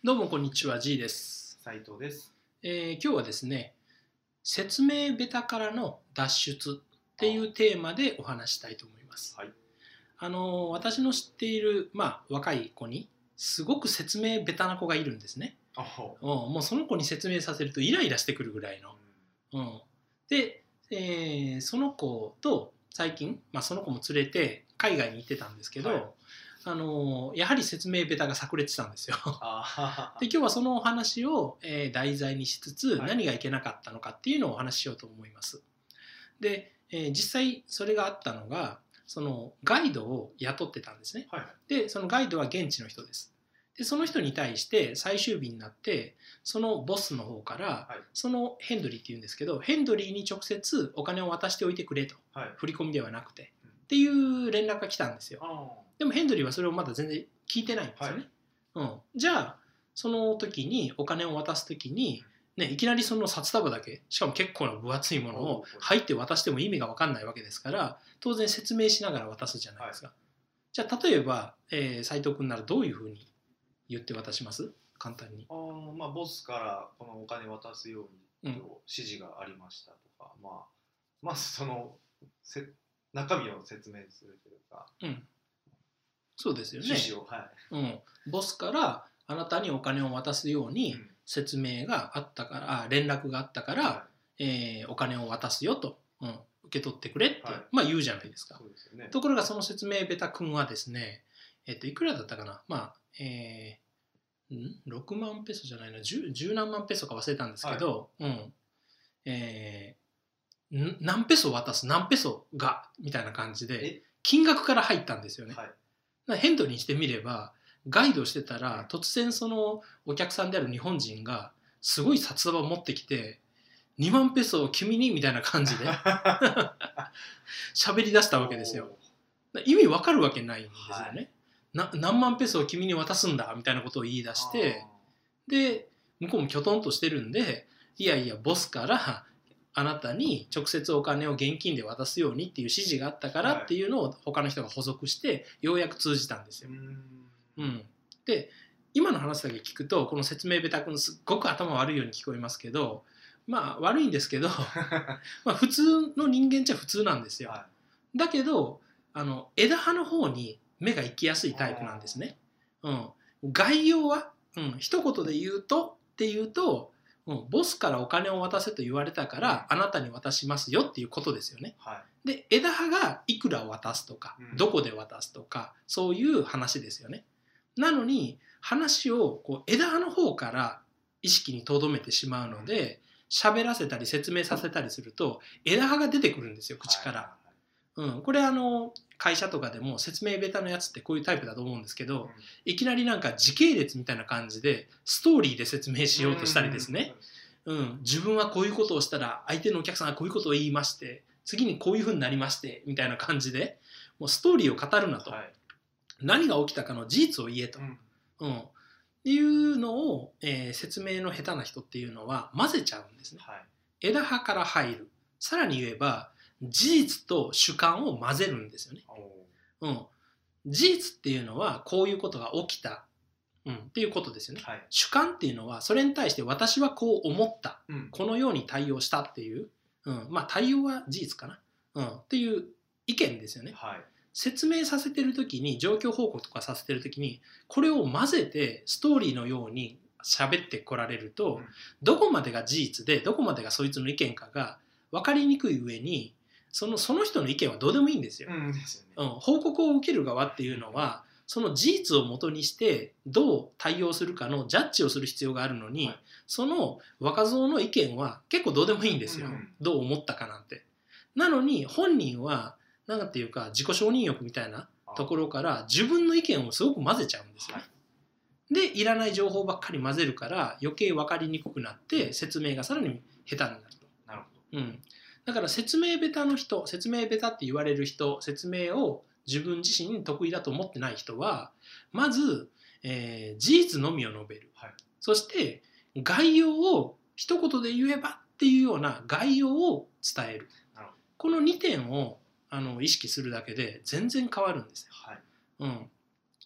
どうもこんにちは、G です。 斉藤です。 今日はですね、説明ベタからの脱出っていうテーマでお話したいと思います。 はい。 私の知っている、若い子にすごく説明ベタな子がいるんですね。もうその子に説明させるとイライラしてくるぐらいの。で、その子と最近、その子も連れて海外に行ってたんですけど、 はいやはり説明ベタが炸裂したんですよ。で今日はそのお話を、題材にしつつ、 はい何がいけなかったのかっていうのをお話ししようと思います。で、実際それがあったのがそのガイドを雇ってたんですね。 はい。 でそのガイドは現地の人です。でその人に対して最終日になってそのボスの方から、 はい。 そのヘンドリーっていうんですけど、ヘンドリーに直接お金を渡しておいてくれと、 はい。 振り込みではなくて、 うんっていう連絡が来たんですよ。 あでもヘンドリーはそれをまだ全然聞いてないんですよね。じゃあその時にお金を渡す時に、いきなりその札束だけ、しかも結構な分厚いものを入って渡しても意味が分かんないわけですから、当然説明しながら渡すじゃないですか。じゃあ例えば、斉藤君ならどういうふうに言って渡します？簡単に。 ボスからこのお金渡すようにと指示がありましたとか、まずその中身を説明するというか、 そうですよね。 指示を、 ボスからあなたにお金を渡すように説明があったから、連絡があったから、お金を渡すよと、受け取ってくれって、言うじゃないですか。 そうですよね。 ところがその説明ベタ君はですね、いくらだったかな、6万ペソじゃないの、10何万ペソか忘れたんですけど、何ペソ渡す、何ペソがみたいな感じで金額から入ったんですよね。ヘンドリーにしてみれば、ガイドしてたら突然そのお客さんである日本人がすごい札束を持ってきて、2万ペソを君にみたいな感じで喋り出したわけですよ。意味わかるわけないんですよね。何万ペソを君に渡すんだみたいなことを言い出して、で向こうもきょとんとしてるんで、いやいやボスからあなたに直接お金を現金で渡すようにっていう指示があったからっていうのを他の人が補足してようやく通じたんですよ。で今の話だけ聞くとこの説明ベタ君すっごく頭悪いように聞こえますけど、悪いんですけど普通の人間っちゃ普通なんですよ。だけど枝葉の方に目が行きやすいタイプなんですね。概要は、一言で言うとっていうと、ボスからお金を渡せと言われたからあなたに渡しますよっていうことですよね。で枝葉がいくら渡すとか、どこで渡すとか、そういう話ですよね。なのに話をこう枝葉の方から意識に留めてしまうので、喋らせたり説明させたりすると枝葉が出てくるんですよ、口から。これ会社とかでも説明ベタのやつってこういうタイプだと思うんですけど、いきなりなんか時系列みたいな感じでストーリーで説明しようとしたりですね、自分はこういうことをしたら相手のお客さんがこういうことを言いまして、次にこういうふうになりましてみたいな感じで、もうストーリーを語るなと、何が起きたかの事実を言えと、っていうのを、説明の下手な人っていうのは混ぜちゃうんですね。枝葉から入る、さらに言えば事実と主観を混ぜるんですよね。事実っていうのはこういうことが起きた、っていうことですよね。主観っていうのはそれに対して私はこう思った、このように対応したっていう、対応は事実かな、っていう意見ですよね。説明させてる時に、状況報告とかさせてる時にこれを混ぜてストーリーのように喋ってこられると、どこまでが事実でどこまでがそいつの意見かが分かりにくい上に、その人の意見はどうでもいいんですよ。報告を受ける側っていうのはその事実をもとにしてどう対応するかのジャッジをする必要があるのに、その若造の意見は結構どうでもいいんですよ、どう思ったかなんて。なのに本人はなんていうか自己承認欲みたいなところから自分の意見をすごく混ぜちゃうんですよね。でいらない情報ばっかり混ぜるから余計分かりにくくなって説明がさらに下手になると。だから説明ベタの人、説明ベタって言われる人、説明を自分自身に得意だと思ってない人はまず、事実のみを述べる、そして概要を一言で言えばっていうような概要を伝える。この2点を意識するだけで全然変わるんですよ。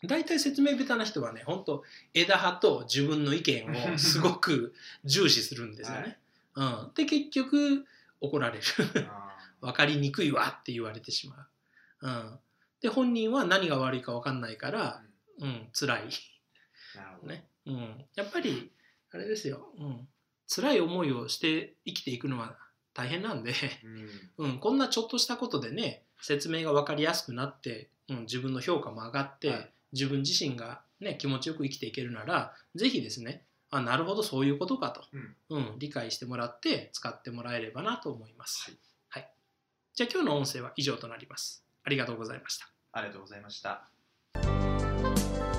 大体説明下手な人はね、本当枝葉と自分の意見をすごく重視するんですよね。で結局怒られる分かりにくいわって言われてしまう。で本人は何が悪いか分かんないから、辛い。 なるほどね。やっぱりあれですよ、辛い思いをして生きていくのは大変なんで、こんなちょっとしたことでね、説明が分かりやすくなって、自分の評価も上がって、自分自身が、ね、気持ちよく生きていけるなら、ぜひですね、なるほどそういうことかと、理解してもらって使ってもらえればなと思います。はい。じゃあ今日の音声は以上となります。ありがとうございました。 ありがとうございました。